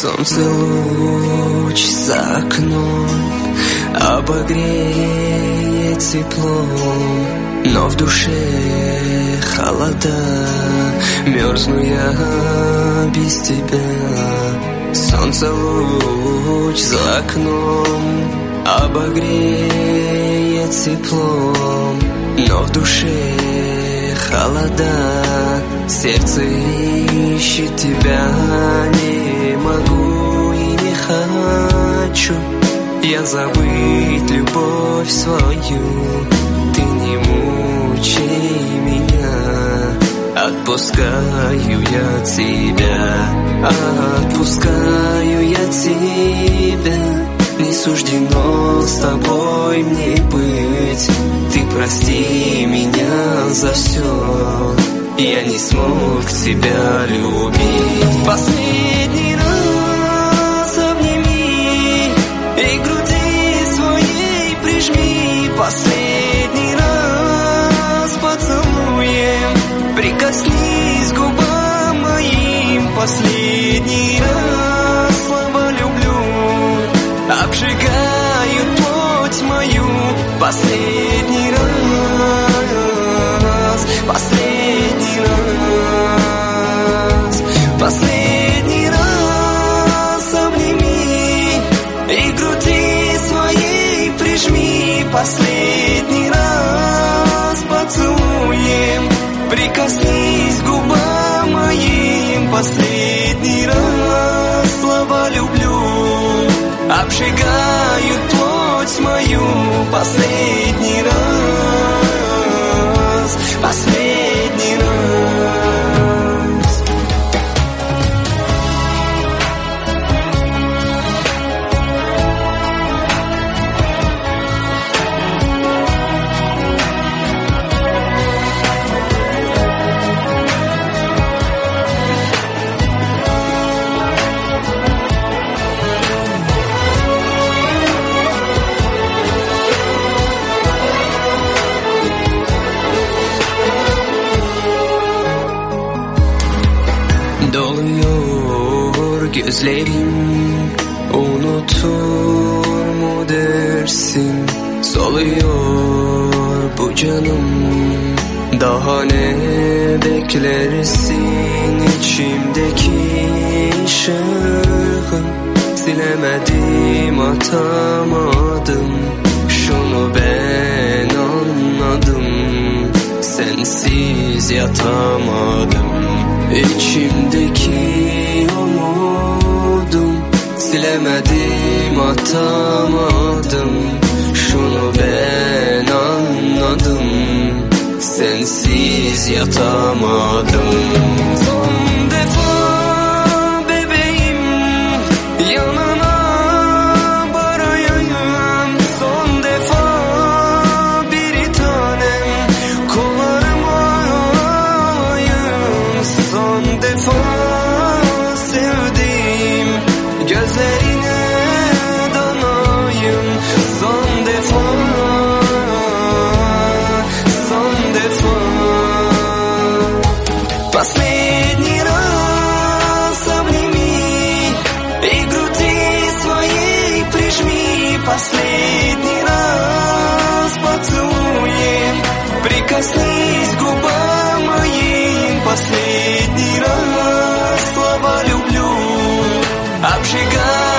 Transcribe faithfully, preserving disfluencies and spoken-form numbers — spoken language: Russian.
Солнце луч за окном обогреет теплом, но в душе холода, мерзну я без тебя. Солнце луч за окном обогреет теплом, но в душе холода, сердце ищет тебя. Не могу и не хочу я забыть любовь свою. Ты не мучай меня, отпускаю я тебя, отпускаю я тебя. Не суждено с тобой мне быть. Ты прости меня за все, я не смог тебя любить. Последний раз обними и груди своей прижми. Последний раз поцелуем, прикоснись к губам моим. Последний раз слова люблю обжигают плоть мою. Последний раз, последний раз, последний раз обними и груди своей прижми. Последний раз поцелуем, прикоснись к губам моим. Последний раз слова люблю обжигают плоть мою. Последний раз, последний раз. Doluyor gözlerim, unutur mu dersin? Soluyor bu canım, daha ne beklersin? İçimdeki ışığı silemedim, atamadım. Şunu ben anladım, sensiz yatamadım. İçimdeki umudum silemedim, atamadım. Şunu ben anladım, sensiz yatamadım. Son defa bebeğim yanına varayım. Son defa bir tanem kollarıma alayım. Son defa sevdiğim gözlerine dalayım. Son defa, son defa. Последний раз обними и груди своей прижми. Последний раз поцелуем, прикоснись к губам моим. Последний раз слова люблю обжигают